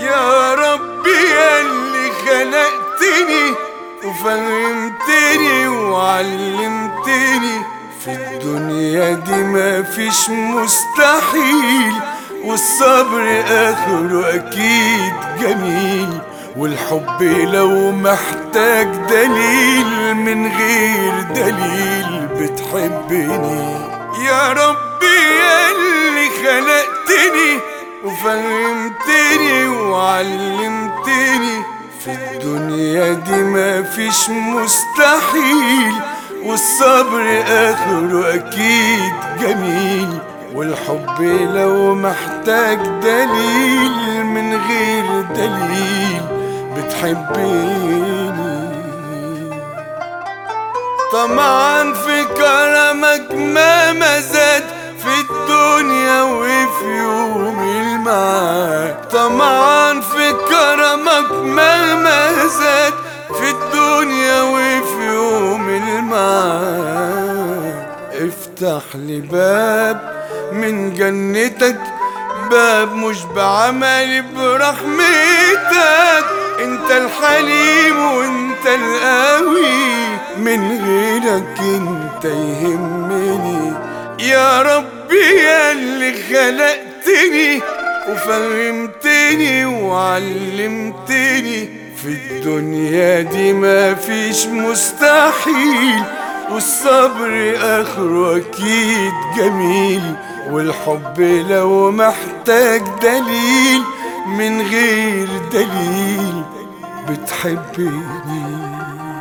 يا ربي ياللي خلقتني وفهمتني وعلمتني، في الدنيا دي مفيش مستحيل، والصبر آخره أكيد جميل، والحب لو محتاج دليل من غير دليل بتحبني. يا ربي ياللي خلقتني وفهمتني وعلمتني، في الدنيا دي مفيش مستحيل، والصبر آخره أكيد جميل، والحب لو محتاج دليل من غير دليل بتحبني. طمعا في كرمك ما زاد في الدنيا وفي يوم المعاد، طمعا في كرمك ما زاد في الدنيا وفي يوم المعاد. افتح لي باب من جنتك، باب مش بعملي برحمتك، انت الحليم وانت القوي، من غيرك انت يهمني. يا ربي ياللي خلقتني وفهمتني وعلمتني، في الدنيا دي مفيش مستحيل، والصبر آخره أكيد جميل، والحب لو محتاج دليل من غير دليل بتحبني.